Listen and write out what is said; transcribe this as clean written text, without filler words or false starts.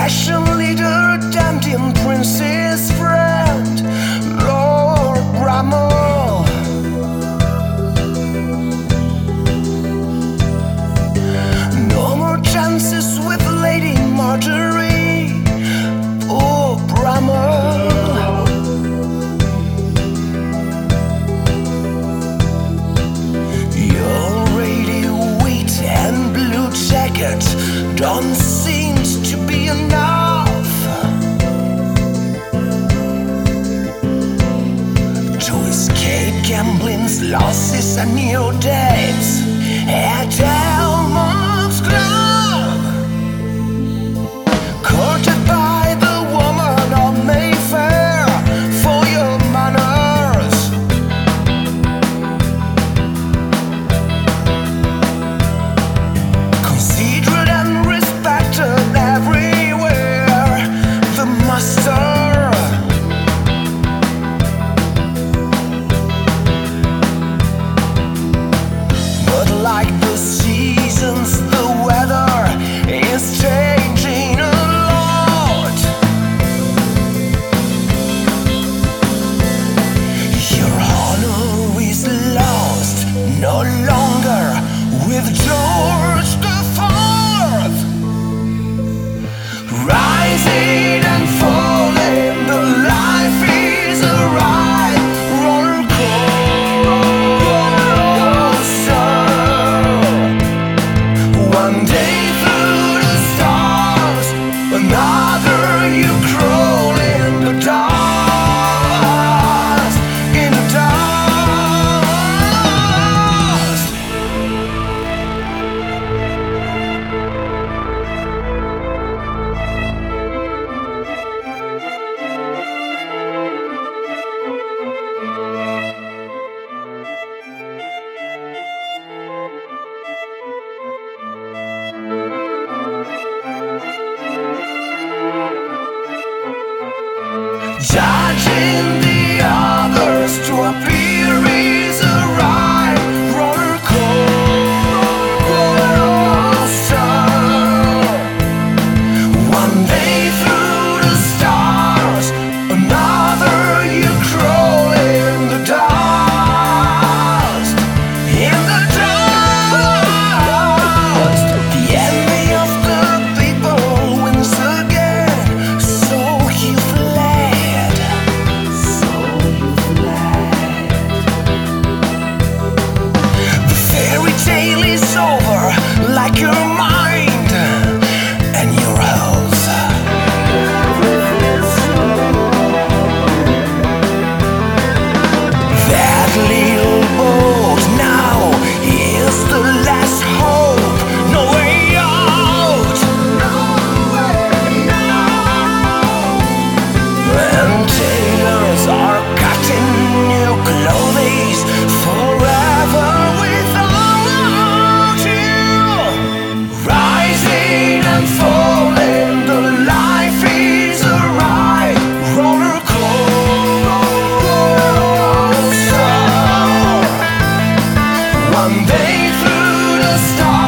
fashion leader, dandy and princess friend, Lord Bramall. No more chances with Lady Marjorie, poor Bramall. Your radio wheat and blue jacket don't seem to be enough to escape gambling's losses and new days at Elmo's Club. Courted by the woman of Mayfair for your manners, considerate and respected everywhere, the master. But like the seasons, the weather is changing a lot. Your honor is lost, no longer with George the Fourth. Rising and falling, the life is a ride, roller coaster. One day through the stars, another you crawl in the dust, in the dust. Judging the others to appear is a ride, roller coaster. One day through the stars, another you crawl in the dust, in the dust. The enemy of the people wins again, so you fled, so you fled. The fairy tale is over, like your mind and your health. That little boat now is the last hope, no way out, no way out. And tailors are cutting new clothes forever without you. Rising and falling, the life is a ride, roller coaster. One day through the stars.